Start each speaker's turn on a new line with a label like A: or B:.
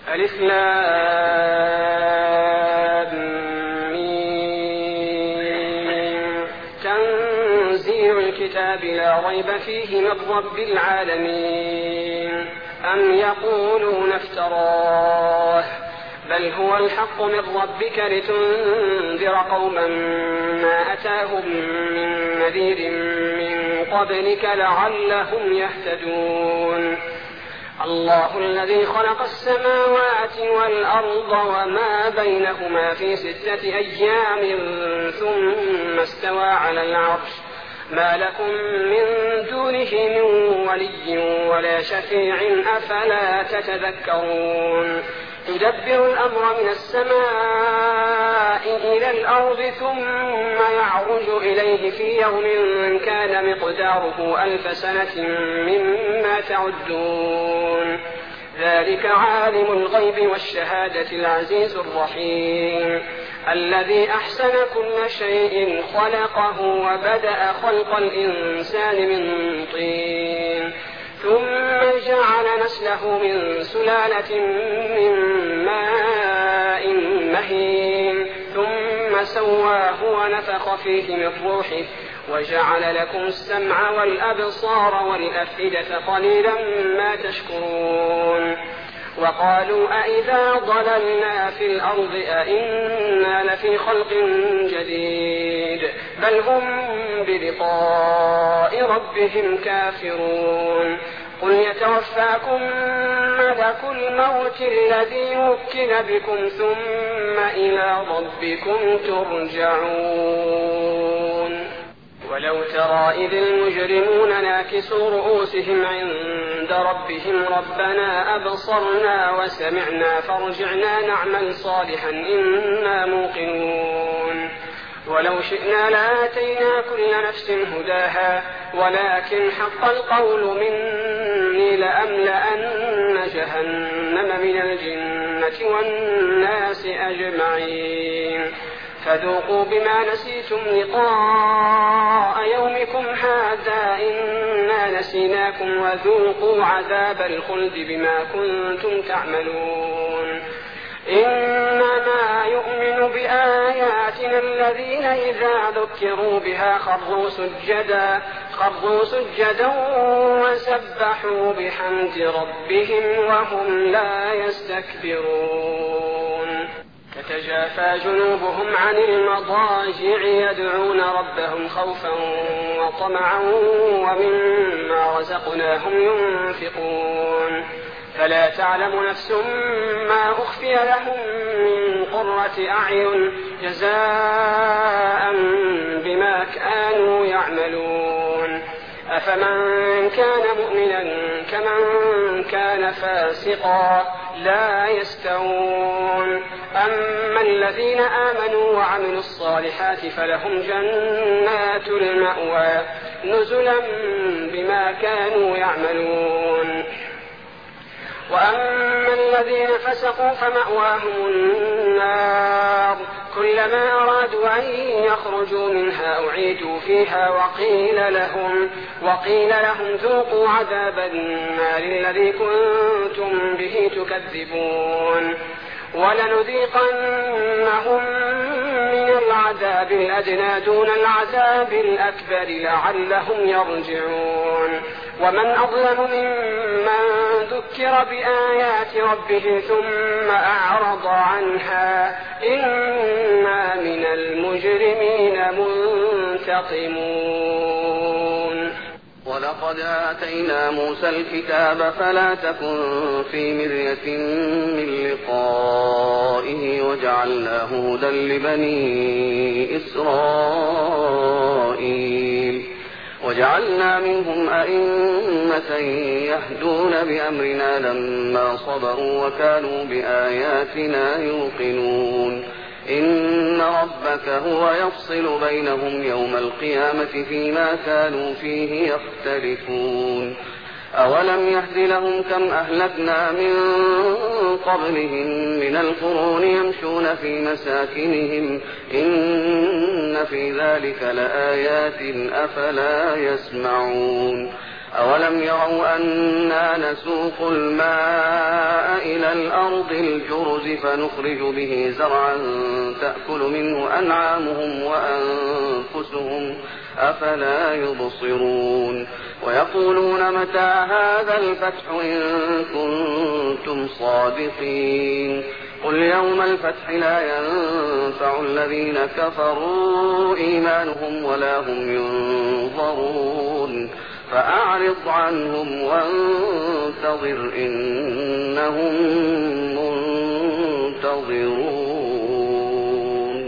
A: ألف لام ميم. تنزيل الكتاب لا ريب فيه من رب العالمين. أم يقولون افتراه بل هو الحق من ربك لتنذر قوما ما أتاهم من نذير من قبلك لعلهم يهتدون. الله الذي خلق السماوات والأرض وما بينهما في 6 أيام ثم استوى على العرش ما لكم من دونه من ولي ولا شفيع أفلا تتذكرون. يدبر الأمر من السماء إلى الأرض ثم يعرج إليه في يوم كان مقداره 1000 سنة مما تعدون. ذلك عالم الغيب والشهادة العزيز الرحيم الذي أحسن كل شيء خلقه وبدأ خلق الإنسان من طين ثم جعل نسله من سلالة من ماء مهين ثم سواه ونفخ فيه من روحه وجعل لكم السمع والأبصار والأفئدة قليلا ما تشكرون. وقالوا أئذا ضللنا في الأرض أئنا لفي خلق جديد بل هم بلقاء ربهم كافرون. قل يتوفاكم ملك الموت الذي وكل بكم ثم إلى ربكم ترجعون. ولو ترى إذ المجرمون ناكسوا رؤوسهم عند ربهم ربنا أبصرنا وسمعنا فارجعنا نعمل صالحا إنا موقنون. ولو شئنا لآتينا كل نفس هداها ولكن حق القول مني لأملأن جهنم من الجنة والناس أجمعين. فذوقوا بما نسيتم لقاء يومكم هذا إنا نسيناكم وذوقوا عذاب الخلد بما كنتم تعملون. إنما يؤمن بآياتنا الذين إذا ذكروا بها خروا سجدا وسبحوا بحمد ربهم وهم لا يستكبرون. تتجافى جنوبهم عن المضاجع يدعون ربهم خوفا وطمعا ومما رزقناهم ينفقون. فلا تعلم نفس ما أخفي لهم من قرة أعين جزاء بما كانوا يعملون. أفمن كان مؤمنا كمن كان فاسقا لا يستوون. أما الذين آمنوا وعملوا الصالحات فلهم جنات المأوى نزلا بما كانوا يعملون. وأما الذين فسقوا فمأواهم النار كلما أرادوا أن يخرجوا منها أعيدوا فيها وقيل لهم ذوقوا عذاب النار الذي كنتم به تكذبون. ولنذيقنهم من العذاب الأدنى دون العذاب الأكبر لعلهم يرجعون. ومن أظلم ممن ذكر بآيات ربه ثم أعرض عنها إنا من المجرمين منتقمون.
B: ولقد آتينا موسى الكتاب فلا تكن في مرية من لقائه وجعلناه هدى لبني إسرائيل وجعلنا منهم أئمة يهدون بأمرنا لما صبروا وكانوا بآياتنا يوقنون. إن ربك هو يفصل بينهم يوم القيامة فيما كانوا فيه يختلفون. أولم يهد لهم كم أهلكنا من قبلهم من القرون يمشون في مساكنهم إن في ذلك لآيات أفلا يسمعون. أولم يروا أنا نسوق الماء إلى الأرض الجرز فنخرج به زرعا تأكل منه أنعامهم وأنفسهم أفلا يبصرون ويقولون متى هذا الفتح إن كنتم صادقين قل يوم الفتح لا ينفع الذين كفروا إيمانهم ولا هم ينظرون فأعرض عنهم وانتظر إنهم منتظرون.